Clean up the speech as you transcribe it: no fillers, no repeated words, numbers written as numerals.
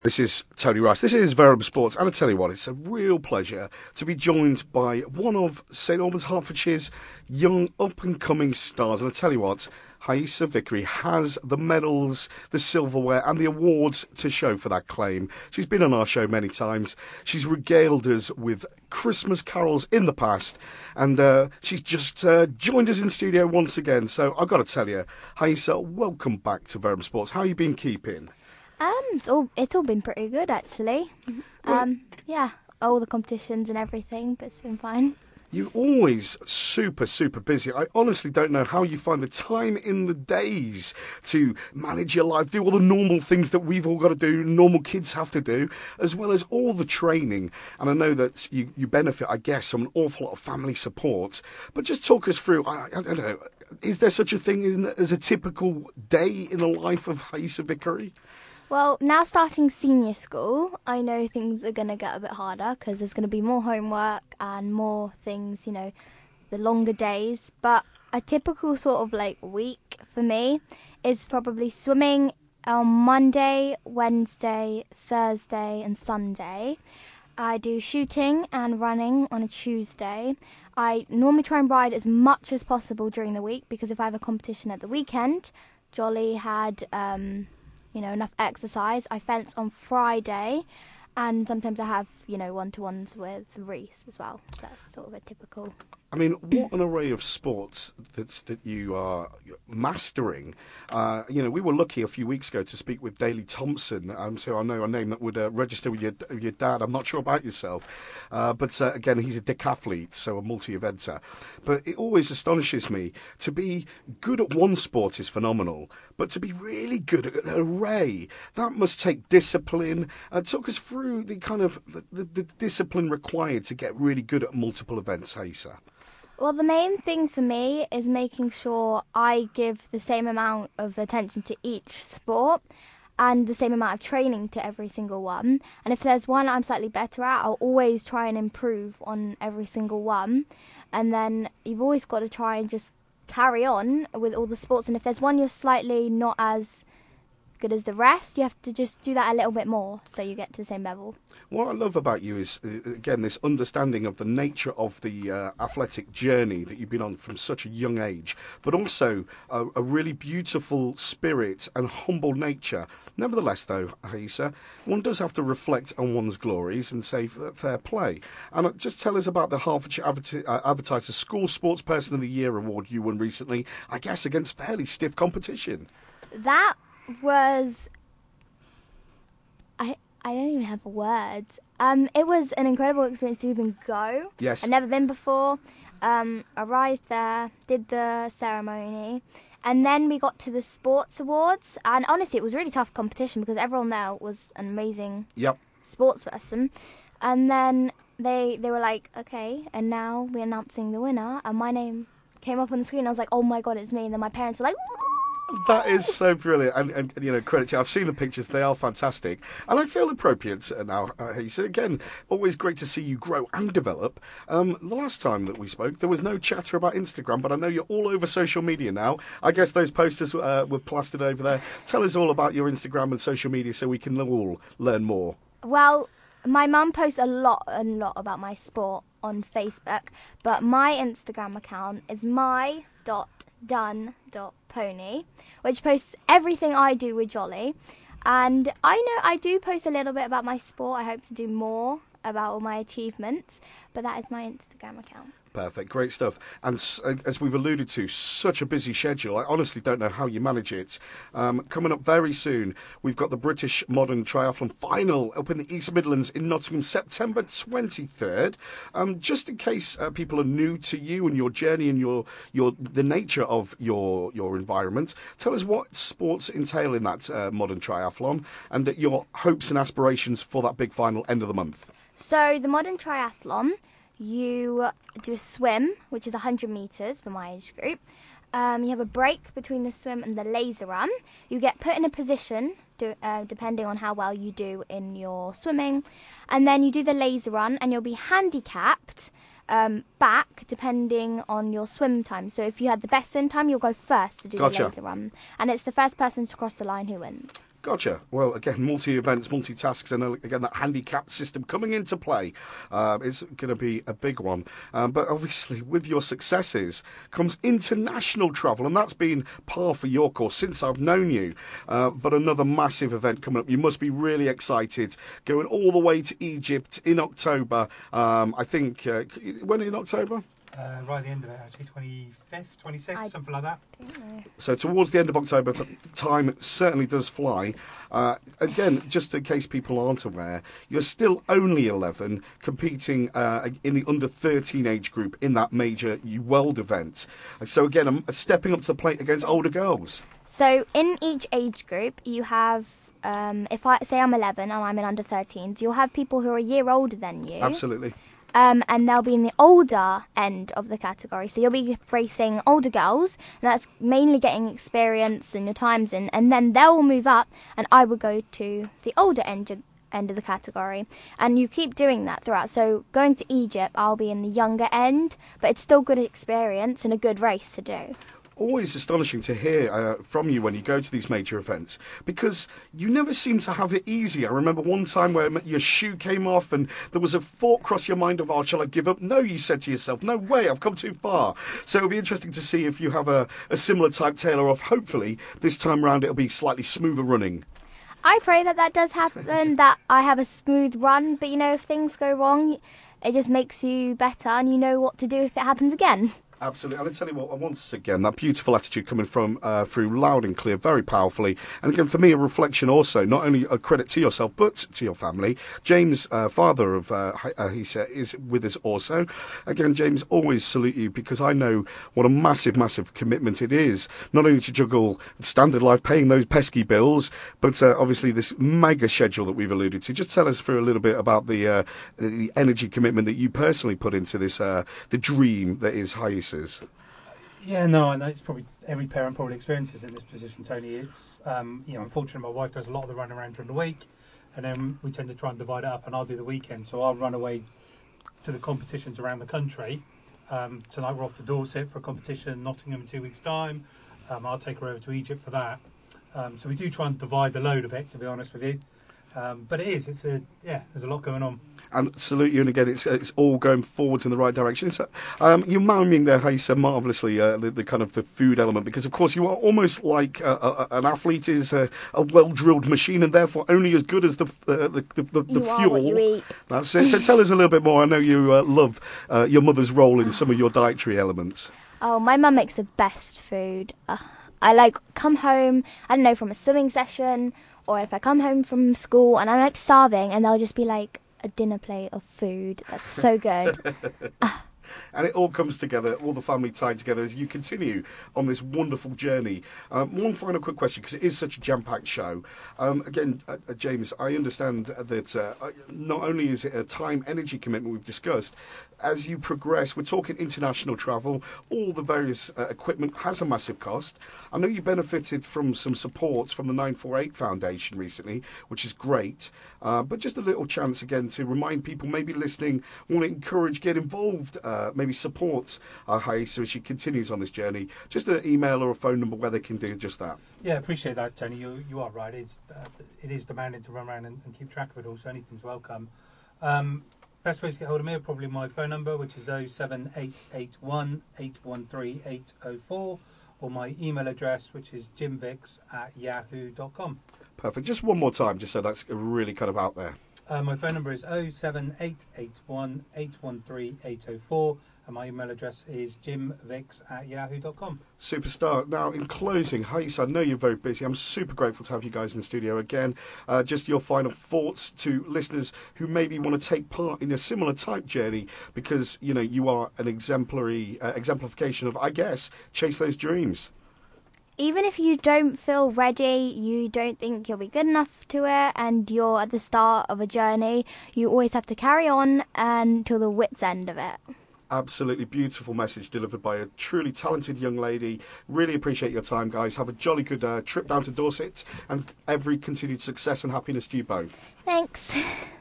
This is Tony Rice. This is Verum Sports, and I tell you what, it's a real pleasure to be joined by one of St Albans, Hertfordshire's young up-and-coming stars. And I tell you what, Haisa Vickery has the medals, the silverware, and the awards to show for that claim. She's been on our show many times. She's regaled us with Christmas carols in the past, and she's just joined us in studio once again. So I've got to tell you, Haisa, welcome back to Verum Sports. How you been keeping? It's all been pretty good actually. Yeah, all the competitions and everything, but it's been fine. You're always super busy. I honestly don't know how you find the time in the days to manage your life, do all the normal things that we've all got to do, normal kids have to do, as well as all the training. And I know that you benefit, I guess, from an awful lot of family support. But just talk us through, I don't know, is there such a thing as a typical day in the life of Haisa Vickery? Well, now starting senior school, I know things are going to get a bit harder because there's going to be more homework and more things, the longer days. But a typical sort of week for me is probably swimming on Monday, Wednesday, Thursday and Sunday. I do shooting and running on a Tuesday. I normally try and ride as much as possible during the week because if I have a competition at the weekend, Jolly had... enough exercise. I fence on Friday, and sometimes I have, one-to-ones with Reese as well. So that's sort of a typical... I mean, what an array of sports that you are mastering. We were lucky a few weeks ago to speak with Daley Thompson, so I know a name that would register with your dad. I'm not sure about yourself. But again, he's a decathlete, so a multi-eventer. But it always astonishes me to be good at one sport is phenomenal, but to be really good at an array, that must take discipline. Talk us through the kind of the discipline required to get really good at multiple events, Haisa. Well, the main thing for me is making sure I give the same amount of attention to each sport and the same amount of training to every single one. And if there's one I'm slightly better at, I'll always try and improve on every single one. And then you've always got to try and just carry on with all the sports. And if there's one you're slightly not as good as the rest, you have to just do that a little bit more so you get to the same level. What I love about you is, again, this understanding of the nature of the athletic journey that you've been on from such a young age, but also a really beautiful spirit and humble nature. Nevertheless, though, Haisa, one does have to reflect on one's glories and say fair play. And just tell us about the Hertfordshire Advertiser School Sportsperson of the Year award you won recently, I guess against fairly stiff competition. That was... I don't even have words. It was an incredible experience to even go. Yes. I'd never been before. Arrived there, did the ceremony, and then we got to the sports awards. And honestly, it was a really tough competition because everyone there was an amazing sports person. And then they were like, okay, and now we're announcing the winner. And my name came up on the screen. I was like, oh my God, it's me. And then my parents were like, woo! That is so brilliant, and credit to you. I've seen the pictures; they are fantastic, and I feel appropriate now. So again, always great to see you grow and develop. The last time that we spoke, there was no chatter about Instagram, but I know you're all over social media now. I guess those posters were plastered over there. Tell us all about your Instagram and social media, so we can all learn more. Well, my mum posts a lot about my sport on Facebook, but my Instagram account is my.dun.pony, which posts everything I do with Jolly. And I know I do post a little bit about my sport. I hope to do more about all my achievements, but that is my Instagram account. Perfect, great stuff. And as we've alluded to, such a busy schedule. I honestly don't know how you manage it. Coming up very soon, we've got the British Modern Triathlon Final up in the East Midlands in Nottingham, September 23rd. Just in case people are new to you and your journey and the nature of your environment, tell us what sports entail in that Modern Triathlon and your hopes and aspirations for that big final end of the month. So the Modern Triathlon, you do a swim, which is 100 metres for my age group. You have a break between the swim and the laser run. You get put in a position, depending on how well you do in your swimming. And then you do the laser run, and you'll be handicapped back depending on your swim time. So if you had the best swim time, you'll go first to do the laser run. And it's the first person to cross the line who wins. Gotcha. Well, again, multi-events, multitasks, and again, that handicap system coming into play. It's going to be a big one. But obviously, with your successes comes international travel, and that's been par for your course since I've known you. But another massive event coming up. You must be really excited, going all the way to Egypt in October. I think, when in October? Right at the end of it, actually, 25th, 26th, something like that. So towards the end of October, but time certainly does fly. Again, just in case people aren't aware, you're still only 11 competing in the under 13 age group in that major World event. So again, I'm stepping up to the plate against older girls. So in each age group, you have, if I say I'm 11 and I'm in under 13s, you'll have people who are a year older than you. Absolutely. And they'll be in the older end of the category. So you'll be racing older girls, and that's mainly getting experience and your times in. And then they'll move up, and I will go to the older end of the category. And you keep doing that throughout. So going to Egypt, I'll be in the younger end, but it's still good experience and a good race to do. Always astonishing to hear from you when you go to these major events, because you never seem to have it easy. I remember one time where your shoe came off and there was a thought cross your mind of, oh, shall I give up? No, you said to yourself, no way, I've come too far. So it'll be interesting to see if you have a similar type tailor off. Hopefully this time round it'll be slightly smoother running. I pray that does happen, that I have a smooth run, but if things go wrong, it just makes you better and you know what to do if it happens again. Absolutely. And I tell you what, once again, that beautiful attitude coming from through loud and clear, very powerfully. And again, for me, a reflection also, not only a credit to yourself, but to your family. James, father of Hisa, is with us also. Again, James, always salute you, because I know what a massive, massive commitment it is, not only to juggle standard life, paying those pesky bills, but obviously this mega schedule that we've alluded to. Just tell us for a little bit about the energy commitment that you personally put into this, the dream that is Hisa. Yeah, no, I know it's probably every parent probably experiences in this position, Tony. It's unfortunately, my wife does a lot of the run around during the week, and then we tend to try and divide it up, and I'll do the weekend. So I'll run away to the competitions around the country. Tonight we're off to Dorset for a competition, Nottingham in 2 weeks' time. I'll take her over to Egypt for that. So we do try and divide the load a bit, to be honest with you. But there's a lot going on. And salute you, and again, it's all going forwards in the right direction. So, you're miming there, Hisa, marvellously, the kind of the food element, because of course you are almost like an athlete is a well-drilled machine, and therefore only as good as the You fuel. are what you eat. That's it. So tell us a little bit more. I know you love your mother's role in some of your dietary elements. Oh, my mum makes the best food. I come home, I don't know, from a swimming session, or if I come home from school and I'm starving, and they'll just be like, a dinner plate of food. That's so good. And it all comes together, all the family tied together as you continue on this wonderful journey. One final quick question, because it is such a jam-packed show. Again, James, I understand that not only is it a time, energy commitment we've discussed, as you progress, we're talking international travel, all the various equipment has a massive cost. I know you benefited from some supports from the 948 Foundation recently, which is great. But just a little chance again to remind people maybe listening, want to encourage, get involved, maybe support Hisa as she continues on this journey. Just an email or a phone number where they can do just that. Yeah, appreciate that, Tony. You are right. It is demanding to run around and keep track of it all, so anything's welcome. Best way to get hold of me are probably my phone number, which is 07881 813 804, or my email address, which is jimvix@yahoo.com. Perfect. Just one more time, just so that's really kind of out there. My phone number is 07881 813 804, and my email address is jimvix@yahoo.com. Superstar. Now, in closing, Hisa, I know you're very busy. I'm super grateful to have you guys in the studio again. Just your final thoughts to listeners who maybe want to take part in a similar type journey, because, you are an exemplification of, I guess, chase those dreams. Even if you don't feel ready, you don't think you'll be good enough to it, and you're at the start of a journey, you always have to carry on until the wit's end of it. Absolutely beautiful message delivered by a truly talented young lady. Really appreciate your time, guys. Have a jolly good trip down to Dorset, and every continued success and happiness to you both. Thanks.